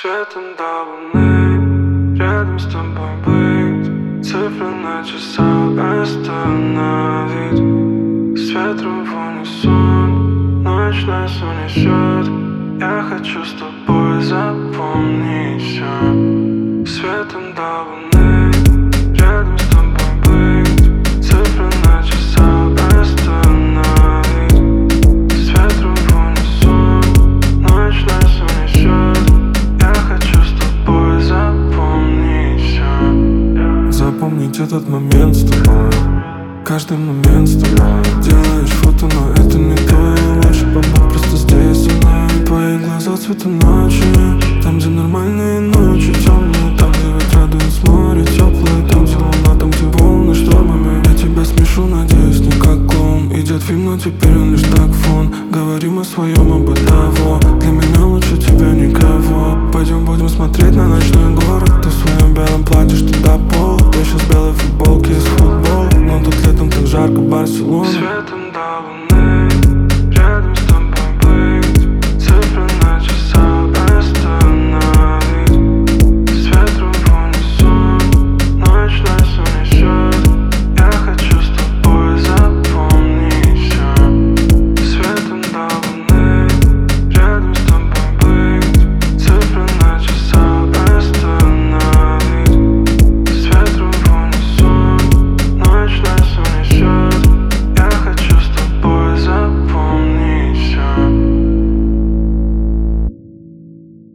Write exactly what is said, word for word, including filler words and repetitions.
Светом до луны, рядом с тобой быть, цифры на часах остановить. С ветром в унисон, ночь нас унесет. Я хочу с тобой запомнить все. Светом до луны, рядом с тобой быть, цифры на часах остановить. С ветром в унисон, ночь нас унесет. Я хочу с тобой запомнить все. Запомнить этот момент с тобой, каждый момент с тобой. Делаешь фото, но это не то. Лучше побудь просто здесь со мной. Твои глаза цвета ночи.